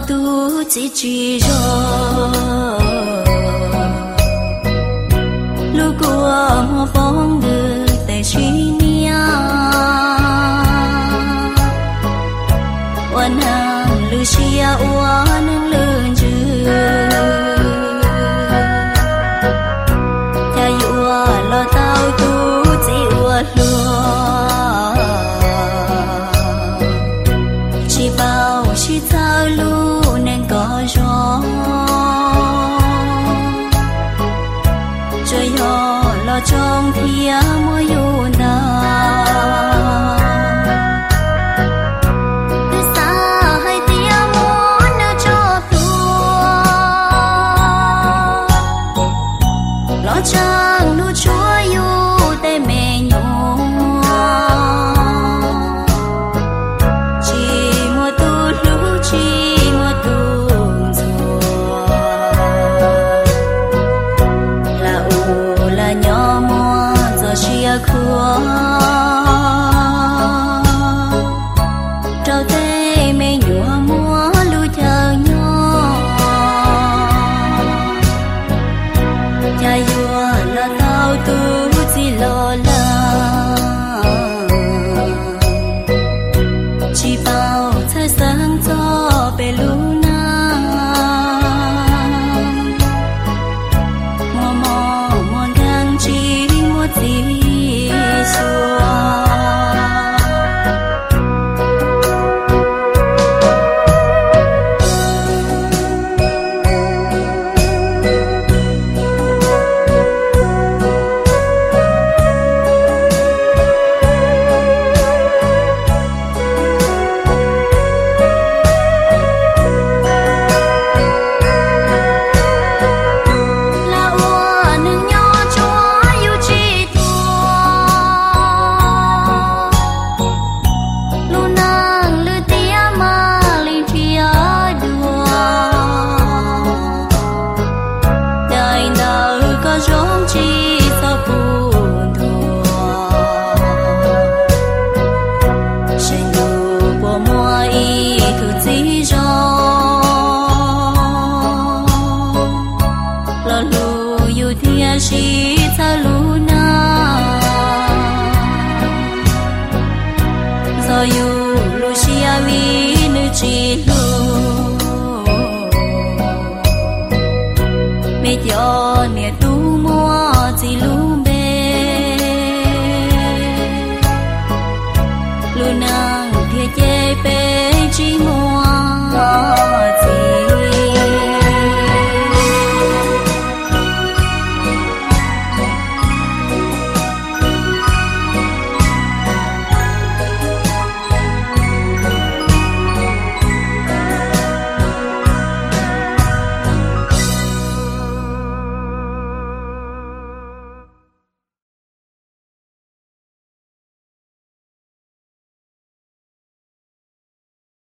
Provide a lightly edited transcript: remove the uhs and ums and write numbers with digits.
tu chỉ rồi lúc qua hoa phong được tại suy niaวันหางลือเชียอัวนึงลืนจือจะอยู่ว่าเราเต้าตูจีอัวลัวชีเบาชีเต้าลูนึงก็ร้องจะย่อเราจองเทียมัวอยู่นchẳng nu chúa yêu tay mẹ nhung chỉ mua tu lũ chỉ mua tu rùa là u là nhỏ mua giờ chia khua trao tay mẹ nhua mua lu chờ nhỏ cha yêu là tao tu chỉ lo lắng chỉ bao thay sáng cho về luna mò mò mòn đang chỉ một gì xua chỉ ta luna giờ yêu Lucia mi nữ chỉ lu mẹ cho nè tu mua chỉ lu bê luna thiệt chê bê chỉ mua